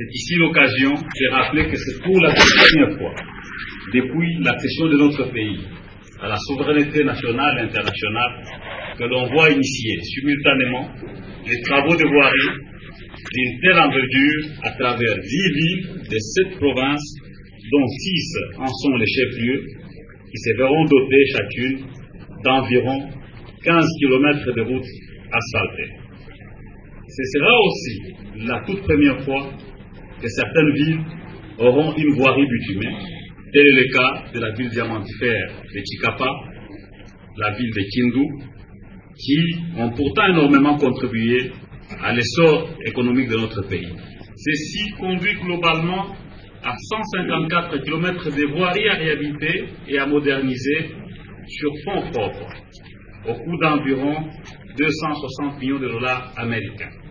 C'est ici l'occasion de rappeler que c'est pour la première fois, depuis l'accession de notre pays à la souveraineté nationale et internationale, que l'on voit initier simultanément les travaux de voirie d'une telle envergure à travers 10 villes de 7 provinces, dont 6 en sont les chefs-lieux, qui se verront dotées chacune d'environ 15 km de routes asphaltées. Ce sera aussi la toute première fois que certaines villes auront une voirie bitumée. Tel est le cas de la ville diamantifère de Chikapa, la ville de Kindu, qui ont pourtant énormément contribué à l'essor économique de notre pays. Ceci conduit globalement à 154 km de voiries à réhabiliter et à moderniser sur fonds propres, au coût d'environ 260 millions de dollars américains.